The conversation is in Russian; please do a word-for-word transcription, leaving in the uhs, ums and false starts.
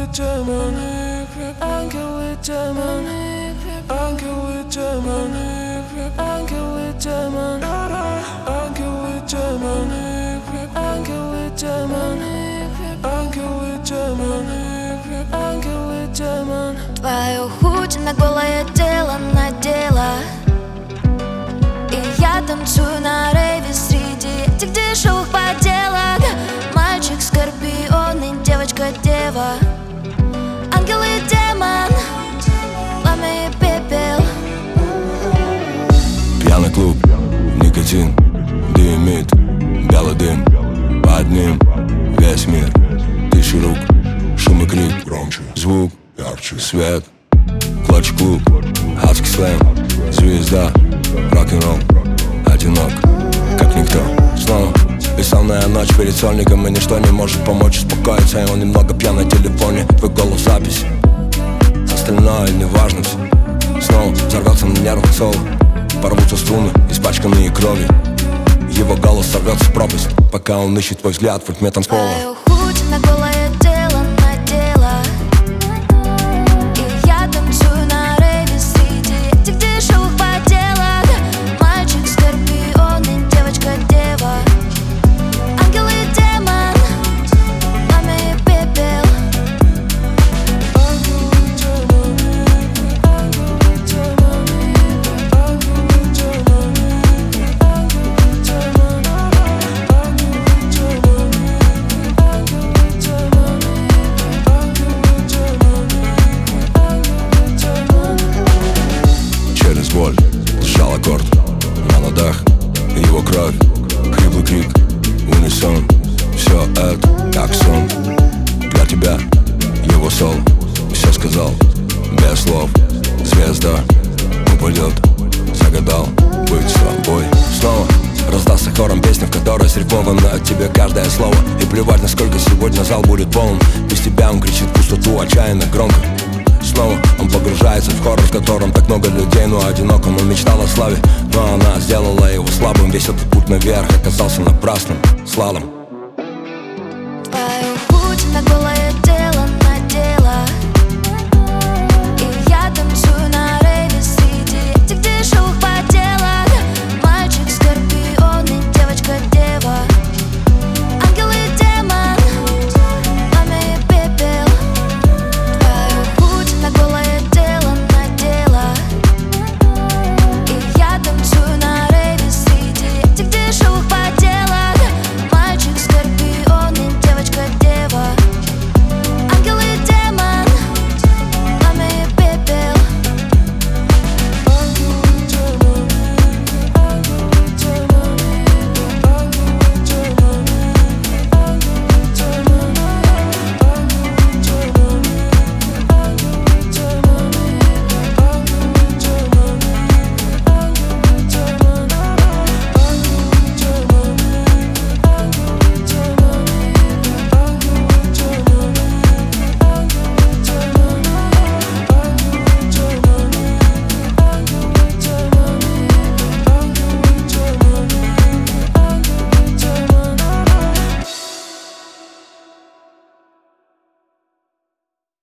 демоны, ангелы, демоны, ангелы, демоны, ангелы, демоны, ангелы, демоны, ангелы, демоны, ангелы, демоны, ангелы, демоны. Твою худи на голое тело надела, и я танцую на рейве среди этих дешевых поделок. Мальчик скорпион и девочка дева, ангел и демон, пламя и пепел. Пьяный клуб, никотин, дымит, белый дым, под ним весь мир. Тысячи рук, шум и крик, громче, звук, ярче, свет, клатч клуб, адский слэм, звезда, рок-н-ролл, одинок, как никто. Снова бессонная ночь перед сольником, и ничто не может помочь успокоиться. И он немного пьян на телефоне, твой голос запись, остальное неважно все. Снова взорвется на нервах соло, порвутся струны, испачканные кровью. Его голос сорвется в пропасть, пока он ищет твой взгляд в ритме танцпола. Твою худи на голое тело надела, и я танцую на рейве среди этих дешевых поделок. Мальчик скорпион и девочка дева, ангел и демон, пламя и пепел. Через боль сжал аккорд на ладах, его кровь, хриплый крик, унисон. Все это как сон для тебя, его соло все сказал без слов. Звезда упадет, загадал быть с тобой. Снова раздастся хором песня, в которой срифмовано от тебя каждое слово. И плевать, насколько сегодня зал будет полон, без тебя он кричит в пустоту отчаянно громко. Снова он погружается в хоррор, в котором так много людей, но одиноком. Он мечтал о славе, но она сделала его слабым. Весь этот путь наверх оказался напрасным слалом.